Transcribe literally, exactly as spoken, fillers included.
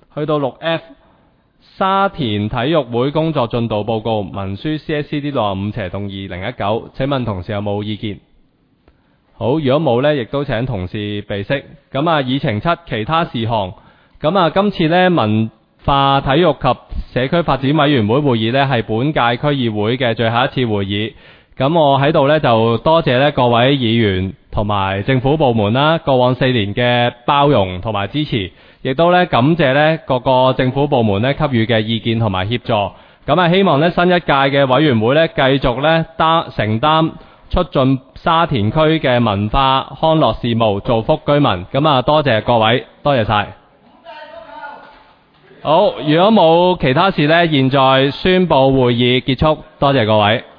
去到六 F 沙田體育會工作進度報告文書 C S C D 六十五斜動二零一九，請問同事有冇意見？好，如果冇呢，亦都請同事備悉。咁啊，議程七其他事項。咁啊，今次呢，文化體育及社區發展委員會會議呢，係本屆區議會嘅最後一次會議。咁我喺度呢，就多謝呢各位議員同埋政府部門啦，過往四年嘅包容同埋支持，亦都呢感謝呢各個政府部門呢給予嘅意見同埋協助。咁啊，希望呢新一屆嘅委員會呢，繼續呢擔承擔促進沙田區嘅文化康樂事務，造福居民。咁啊，多謝各位，多謝晒。好，如果冇其他事呢，現在宣布會議結束，多謝各位。